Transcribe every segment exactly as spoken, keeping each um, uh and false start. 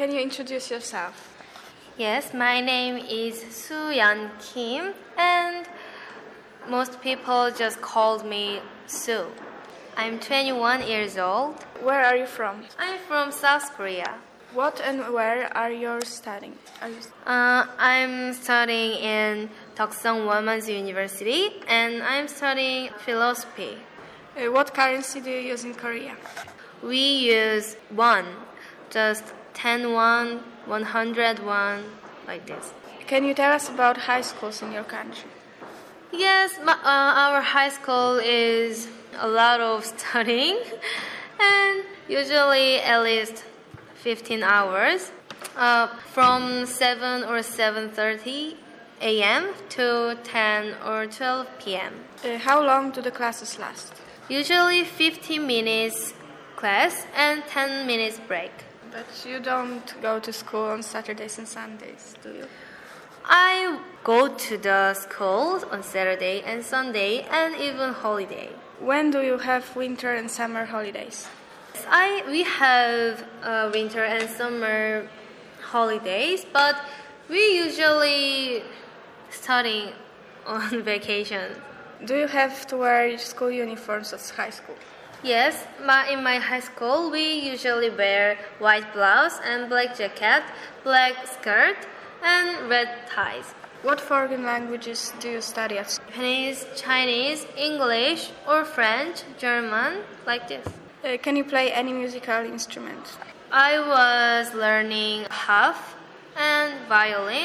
can you introduce yourself? Yes, my name is Soo-yeon Kim, and most people just called me Soo. I'm twenty-one years old. Where are you from? I'm from South Korea. What and where are you studying? Are you... Uh, I'm studying in Deokseong Wonmunsu University, and I'm studying philosophy. Uh, what currency do you use in Korea? We use won, just ten won, one hundred won, like this. Can you tell us about high schools in your country? Yes, my, uh, our high school is a lot of studying, and usually at least fifteen hours, uh, from seven or seven thirty a m to ten or twelve p m Uh, how long do the classes last? Usually fifteen minutes class and ten minutes break. But you don't go to school on Saturdays and Sundays, do you? I go to the schools on Saturday and Sunday and even holiday. When do you have winter and summer holidays? I we have uh, winter and summer holidays, but we usually studying on vacation. Do you have to wear school uniforms at high school? Yes, my, in my high school we usually wear white blouse and black jacket, black skirt, and red ties. What foreign languages do you study at school? Japanese, Chinese, English, or French, German, like this. Uh, can you play any musical instrument? I was learning harp and violin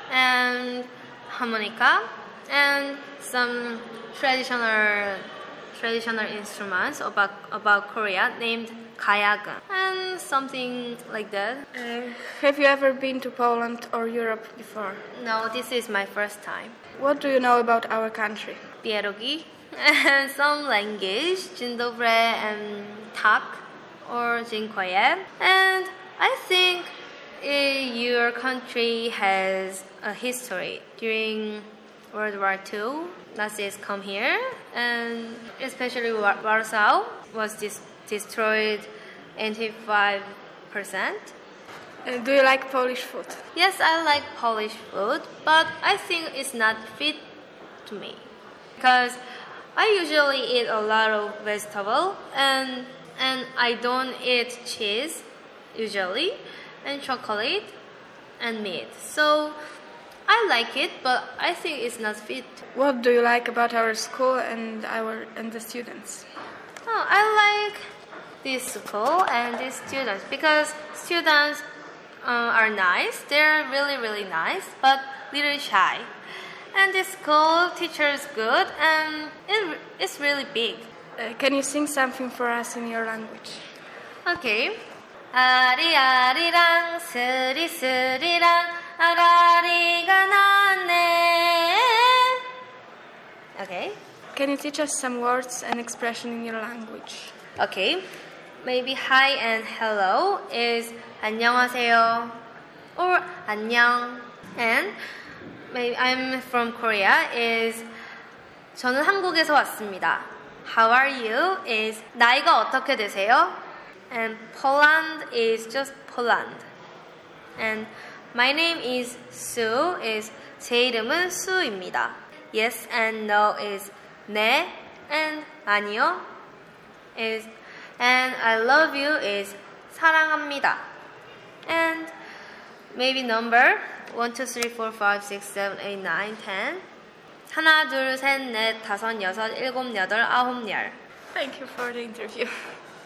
and harmonica and some traditional traditional instruments about about Korea named gayageum and something like that. Uh, have you ever been to Poland or Europe before? No, this is my first time. What do you know about our country? Pierogi and some language, Jindobre and Tak or Jinkoye. And I think uh, your country has a history. During World War Two, Nazis come here, and especially War- Warsaw was dis- destroyed eighty-five percent. Uh, do you like Polish food? Yes, I like Polish food, but I think it's not fit to me because I usually eat a lot of vegetable and and I don't eat cheese usually and chocolate and meat. So I like it, but I think it's not fit. What do you like about our school and our and the students? Oh, I like this school and these students because students uh, are nice. They're really really nice, but little shy. And this school teacher is good and it, it's really big. Uh, can you sing something for us in your language? Okay. 아리아리랑 스리스리랑 아라리가 났네. Okay. Can you teach us some words and expression in your language? Okay. Maybe hi and hello is 안녕하세요 or 안녕. And maybe I'm from Korea is 저는 한국에서 왔습니다. How are you is 나이가 어떻게 되세요? And Poland is just Poland. And my name is Sue is 제 이름은 수입니다. Yes and no is 네 and 아니요 is and I love you is 사랑합니다. And maybe number one, two, three, four, five, six, seven, eight, nine, ten. 하나, 둘, 셋, 넷, 다섯, 여섯, 일곱, 여덟, 아홉, 열. Thank you for the interview.